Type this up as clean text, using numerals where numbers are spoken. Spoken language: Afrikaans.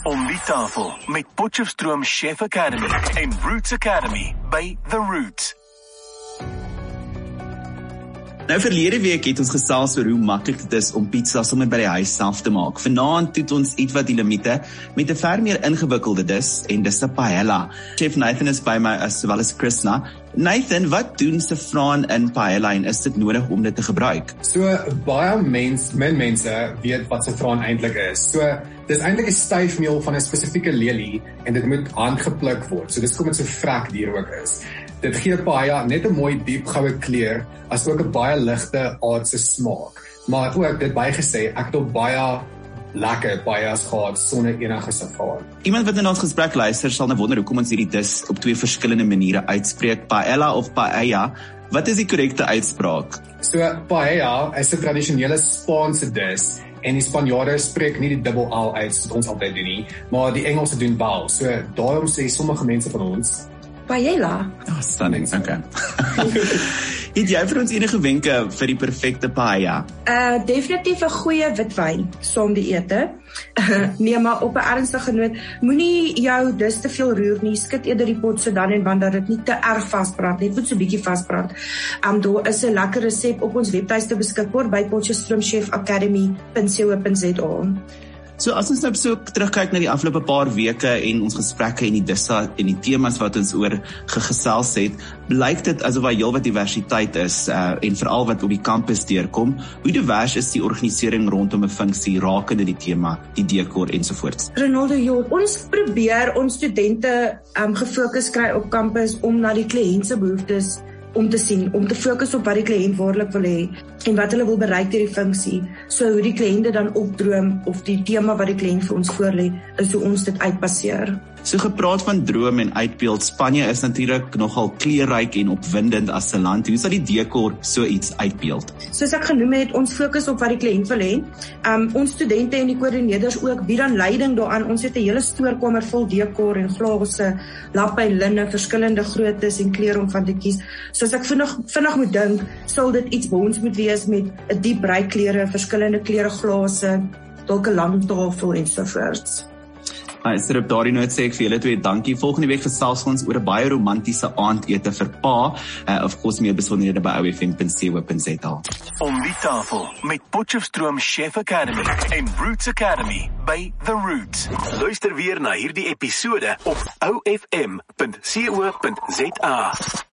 Om die tafel met Potchefstroom Chef Academy en Roots Academy by The Roots. Nou verlede week het ons gesels oor hoe maklik dit is om pizza sommer by die huis self te maak. Vanaand het ons iets wat die limite met 'n ver meer ingewikkelde dis en dis 'n paella. Chef Nathan is by my as well as Krishna. Nathan, wat doen saffraan in paella en is dit nodig om dit te gebruik? So baie min mense weet wat saffraan eintlik is. So dis eintlik 'n styfmeel van 'n spesifieke lelie en dit moet handgepluk word. So dis kom dit so vrek die ook is. Dit gee paella net 'n mooi diep goue kleur, as ook 'n baie ligte aardse smaak. Maar ook dit bygesê, ek het al baie lekker paellas gehad sonder enige saffraan. Iemand wat in ons gesprek luister sal nou wonder hoekom ons hierdie dis op twee verskillende maniere uitspreek, paella of paella. Wat is die korrekte uitspraak? So paella is 'n tradisionele Spaanse dis en die Spanjaarde spreek nie die dubbel L uit soos ons altyd doen nie, maar die Engelse doen wel. So daarom sê sommige mense van ons paella. Oh, stunning, okay. Het jy vir ons enige wenke vir die perfekte paella? Definitief 'n goeie witwyn saam die ete. Nee, maar op 'n ernstige noot, moenie jou dis te veel roer nie. Skit eerder die pot so dan en want dat dit nie te erg vasbrand, net moet so bietjie vasbrand. Daar is 'n lekker resep op ons webtuiste beskikbaar by potchefstroomchefacademy.co.za. So as ons nou so terugkyk na die afgelope paar weke en ons gesprekke en die disse en die temas wat ons oor gesels het, blyk dit asof daar heelwat diversiteit is en veral wat op die kampus deurkom. Hoe divers is die organisering rondom 'n funksie rakende die tema, die dekor ensovoorts? Ronaldo, ons probeer ons studente gefokus kry op kampus om na die kliënt se behoeftes om te sien, om te fokus op wat die kliënt waarlik wil hê en wat hulle wil bereik deur die funksie. So hoe die kliënte dan opdroom of die tema wat die kliënt vir ons voorlê, is hoe ons dit uitbaseer. So gepraat van droom en uitbeeld, Spanje is natuurlik nogal kleurryk en opwindend as 'n land. Hoe sal die dekor so iets uitbeeld? Soos ek genoem het, ons fokus op wat die kliënt wil hê. Ons studente en die koördineerders ook bied dan leiding daaraan. Ons het 'n hele stoorkamer vol dekor en glase, lappe en linne, verskillende groottes en kleure om van te kies. So as ek vinnig moet dink, sal dit iets by ons moet wees met 'n diep bruin kleure, verskillende kleure glase, dalk 'n lang tafel ensovoorts. So op daardie noot sê ek vir julle twee dankie. Volgende week gesels ons oor 'n baie romantiese aandete vir pa. Of course meer besonderhede by ofm.co.za. Om die tafel met Potchefstroom Chef Academy en Roots Academy by The Roots. Luister weer na hierdie episode op ofm.co.za.